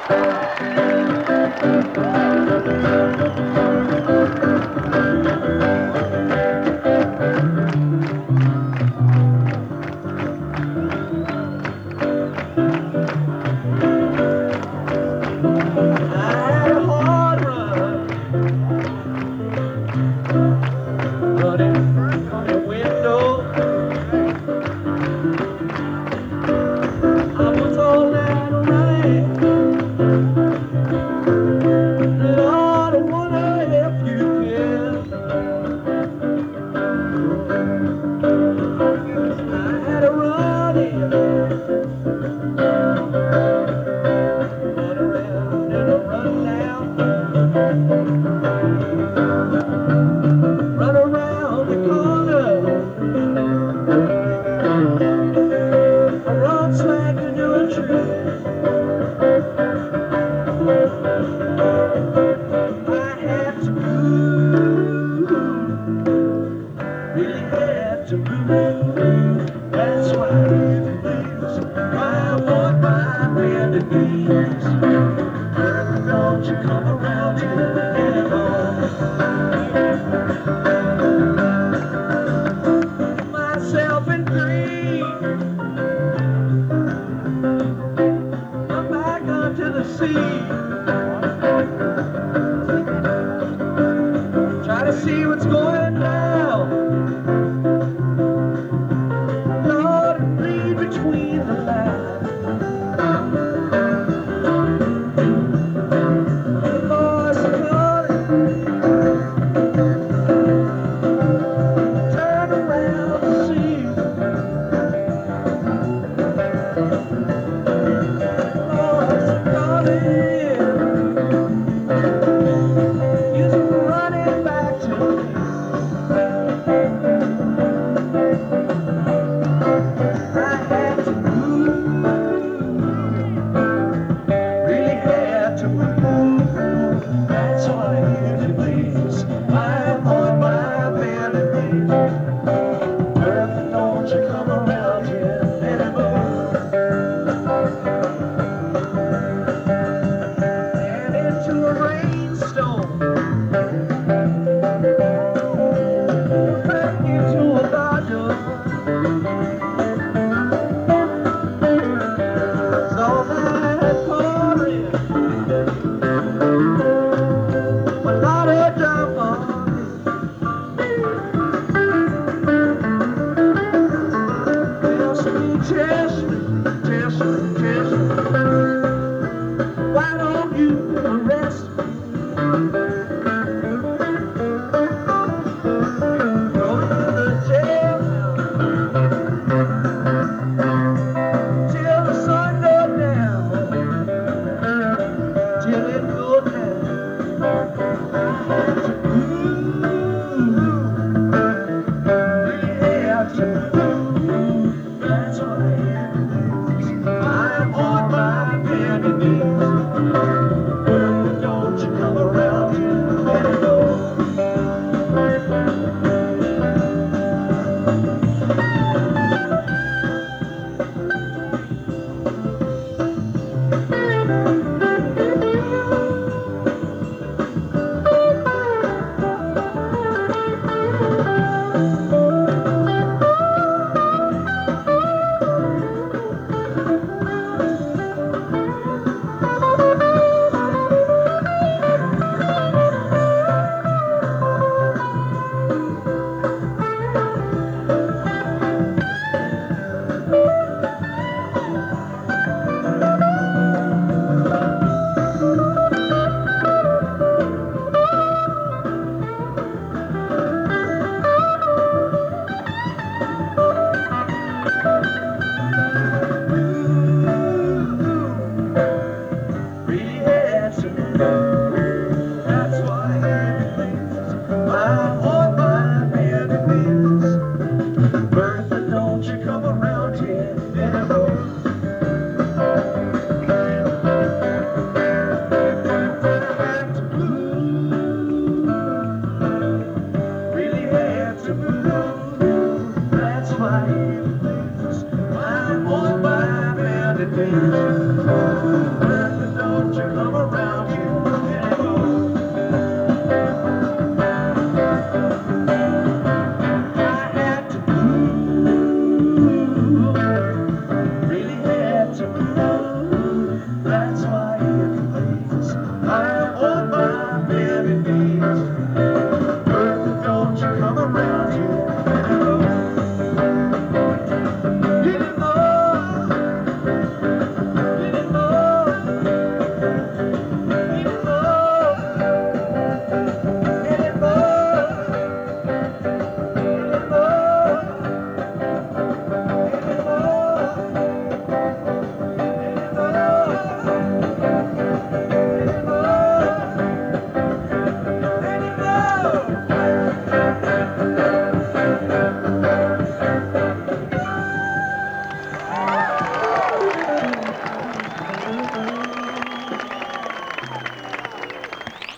had a hard run, running from the window. I was all that running. Lord, I wonder if you can. I had a running, run around and a run down, run around the corner. I run smack into a tree. I had to move, really had to move. That's why it is I want my bended knees. Girl, don't you come around here anymore. Myself in green, I'm back onto the sea.